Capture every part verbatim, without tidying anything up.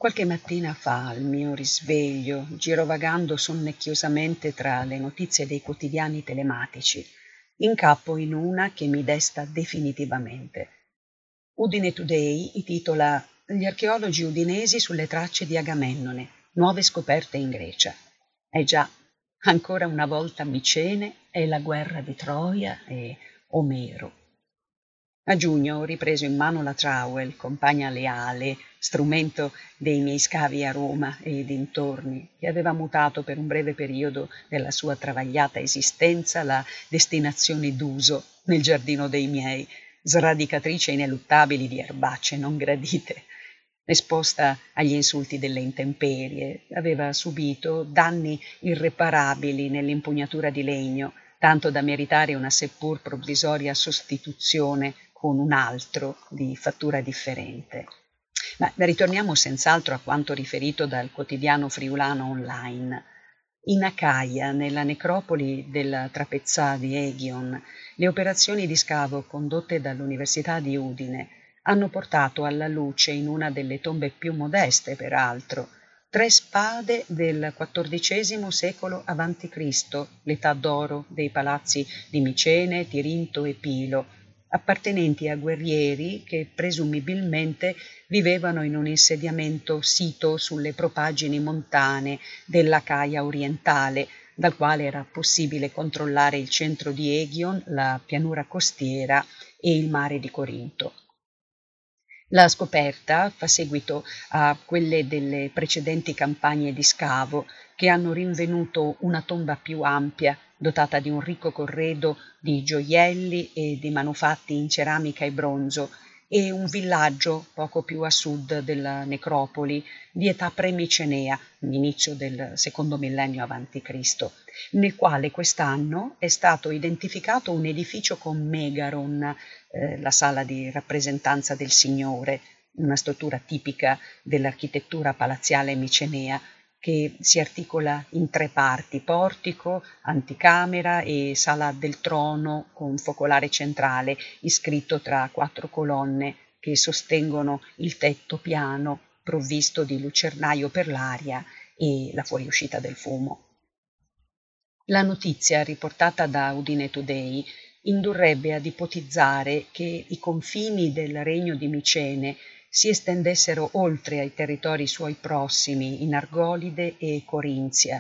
Qualche mattina fa, al mio risveglio, girovagando sonnecchiosamente tra le notizie dei quotidiani telematici, incappo in una che mi desta definitivamente. Udine Today titola «Gli archeologi udinesi sulle tracce di Agamennone, nuove scoperte in Grecia». Eh già, ancora una volta Micene e la guerra di Troia e Omero. A giugno ho ripreso in mano la trowel, compagna leale, strumento dei miei scavi a Roma e dintorni, che aveva mutato per un breve periodo della sua travagliata esistenza la destinazione d'uso nel giardino dei miei, sradicatrice ineluttabili di erbacce non gradite. Esposta agli insulti delle intemperie, aveva subito danni irreparabili nell'impugnatura di legno, tanto da meritare una seppur provvisoria sostituzione con un altro di fattura differente. Ma ritorniamo senz'altro a quanto riferito dal quotidiano friulano online. In Acaia, nella necropoli della Trapezzà di Egion, le operazioni di scavo condotte dall'Università di Udine hanno portato alla luce, in una delle tombe più modeste peraltro, tre spade del quattordicesimo secolo avanti Cristo, l'età d'oro dei palazzi di Micene, Tirinto e Pilo, appartenenti a guerrieri che presumibilmente vivevano in un insediamento sito sulle propaggini montane dell'Acaia orientale, dal quale era possibile controllare il centro di Egion, la pianura costiera e il mare di Corinto. La scoperta fa seguito a quelle delle precedenti campagne di scavo, che hanno rinvenuto una tomba più ampia, dotata di un ricco corredo di gioielli e di manufatti in ceramica e bronzo, e un villaggio poco più a sud della necropoli, di età premicenea, inizio del secondo millennio avanti Cristo, nel quale quest'anno è stato identificato un edificio con megaron, eh, la sala di rappresentanza del Signore, una struttura tipica dell'architettura palaziale micenea, che si articola in tre parti: portico, anticamera e sala del trono con focolare centrale, iscritto tra quattro colonne che sostengono il tetto piano provvisto di lucernaio per l'aria e la fuoriuscita del fumo. La notizia riportata da Udine Today indurrebbe ad ipotizzare che i confini del regno di Micene si estendessero oltre ai territori suoi prossimi, in Argolide e Corinzia,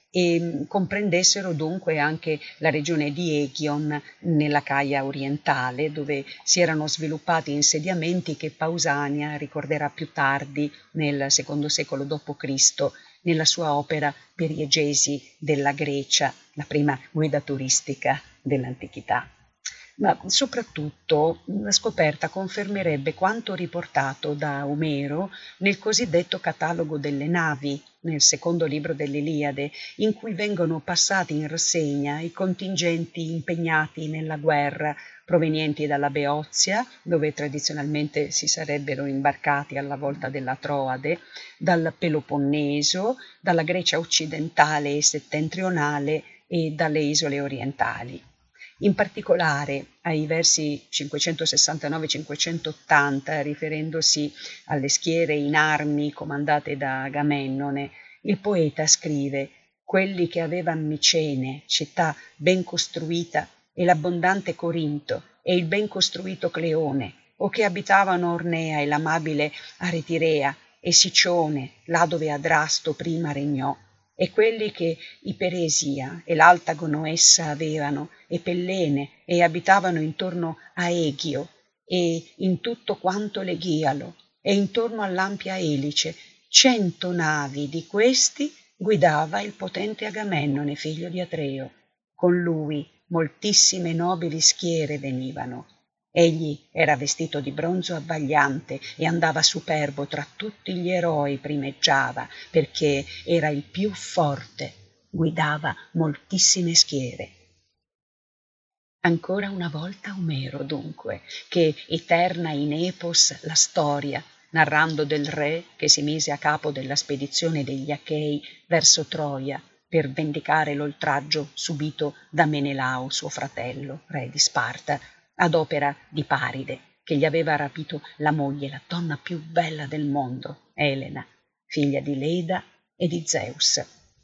e comprendessero dunque anche la regione di Echion nell'Acaia orientale, dove si erano sviluppati insediamenti che Pausania ricorderà più tardi, nel secondo secolo dopo Cristo, nella sua opera Periegesi della Grecia, la prima guida turistica dell'antichità. Ma soprattutto la scoperta confermerebbe quanto riportato da Omero nel cosiddetto catalogo delle navi, nel secondo libro dell'Iliade, in cui vengono passati in rassegna i contingenti impegnati nella guerra, provenienti dalla Beozia, dove tradizionalmente si sarebbero imbarcati alla volta della Troade, dal Peloponneso, dalla Grecia occidentale e settentrionale e dalle isole orientali. In particolare ai versi cinquecentosessantanove cinquecentottanta, riferendosi alle schiere in armi comandate da Agamennone, il poeta scrive: «Quelli che avevan Micene, città ben costruita, e l'abbondante Corinto, e il ben costruito Cleone, o che abitavano Ornea e l'amabile Aretirea, e Sicione, là dove Adrasto prima regnò, e quelli che Iperesia e l'Altagono essa avevano, e Pellene, e abitavano intorno a Egio, e in tutto quanto l'Eghialo, e intorno all'ampia Elice, cento navi di questi guidava il potente Agamennone, figlio di Atreo. Con lui moltissime nobili schiere venivano. Egli era vestito di bronzo abbagliante e andava superbo tra tutti gli eroi, primeggiava, perché era il più forte, guidava moltissime schiere». Ancora una volta Omero, dunque, che eterna in epos la storia, narrando del re che si mise a capo della spedizione degli Achei verso Troia per vendicare l'oltraggio subito da Menelao, suo fratello, re di Sparta, ad opera di Paride, che gli aveva rapito la moglie, la donna più bella del mondo, Elena. figlia di Leda e di Zeus.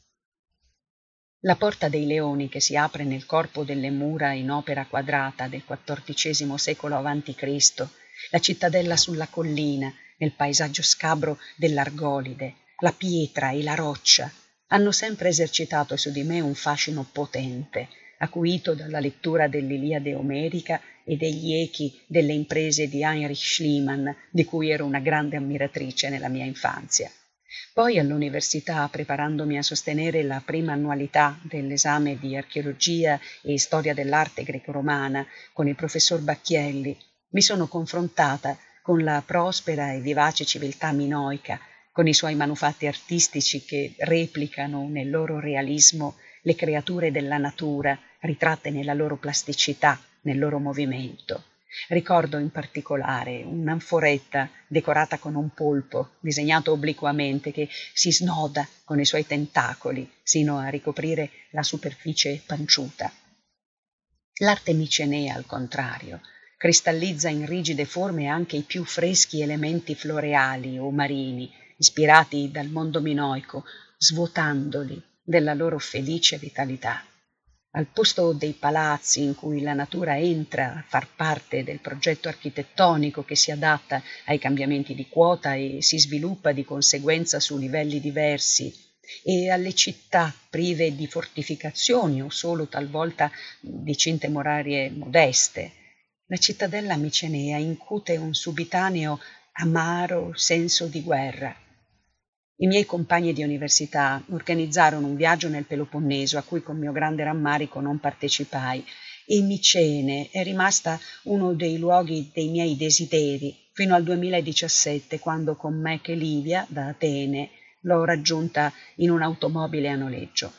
La Porta dei Leoni, che si apre nel corpo delle mura in opera quadrata del quattordicesimo secolo avanti Cristo, la cittadella sulla collina, nel paesaggio scabro dell'Argolide, la pietra e la roccia, hanno sempre esercitato su di me un fascino potente, acuito dalla lettura dell'Iliade omerica e degli echi delle imprese di Heinrich Schliemann, di cui ero una grande ammiratrice nella mia infanzia. Poi all'università, preparandomi a sostenere la prima annualità dell'esame di archeologia e storia dell'arte greco-romana con il professor Bacchielli, mi sono confrontata con la prospera e vivace civiltà minoica, con i suoi manufatti artistici che replicano nel loro realismo le creature della natura, ritratte nella loro plasticità, nel loro movimento. Ricordo in particolare un'anforetta decorata con un polpo, disegnato obliquamente, che si snoda con i suoi tentacoli sino a ricoprire la superficie panciuta. L'arte micenea, al contrario, cristallizza in rigide forme anche i più freschi elementi floreali o marini, ispirati dal mondo minoico, svuotandoli della loro felice vitalità. Al posto dei palazzi in cui la natura entra a far parte del progetto architettonico che si adatta ai cambiamenti di quota e si sviluppa di conseguenza su livelli diversi, e alle città prive di fortificazioni o solo talvolta di cinte murarie modeste, la cittadella micenea incute un subitaneo amaro senso di guerra. I miei compagni di università organizzarono un viaggio nel Peloponneso a cui con mio grande rammarico non partecipai, e Micene è rimasta uno dei luoghi dei miei desideri fino al duemiladiciassette, quando con Mac e Livia da Atene l'ho raggiunta in un'automobile a noleggio.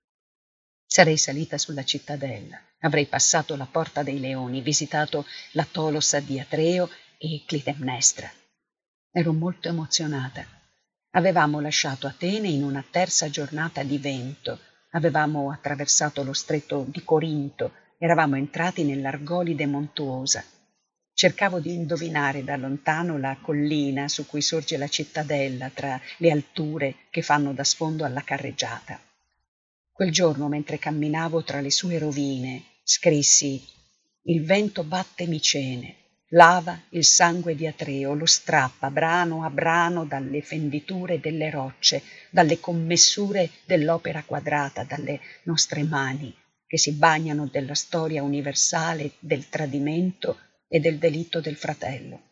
Sarei salita sulla cittadella, avrei passato la Porta dei Leoni, visitato la Tolosa di Atreo e Clitemnestra. Ero molto emozionata. Avevamo lasciato Atene in una terza giornata di vento, avevamo attraversato lo stretto di Corinto, eravamo entrati nell'Argolide montuosa. Cercavo di indovinare da lontano la collina su cui sorge la cittadella tra le alture che fanno da sfondo alla carreggiata. Quel giorno, mentre camminavo tra le sue rovine, scrissi: «Il vento batte Micene, lava il sangue di Atreo, lo strappa brano a brano dalle fenditure delle rocce, dalle commessure dell'opera quadrata, dalle nostre mani che si bagnano della storia universale del tradimento e del delitto del fratello.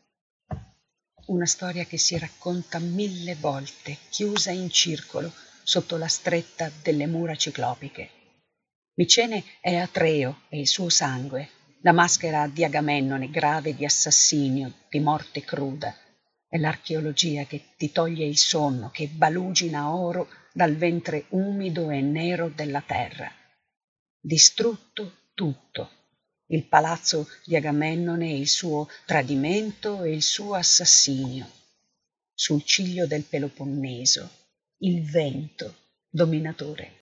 Una storia che si racconta mille volte, chiusa in circolo sotto la stretta delle mura ciclopiche. Micene è Atreo e il suo sangue, la maschera di Agamennone grave di assassinio, di morte cruda. È l'archeologia che ti toglie il sonno, che balugina oro dal ventre umido e nero della terra. Distrutto tutto. Il palazzo di Agamennone, il suo tradimento e il suo assassinio. Sul ciglio del Peloponneso, il vento dominatore.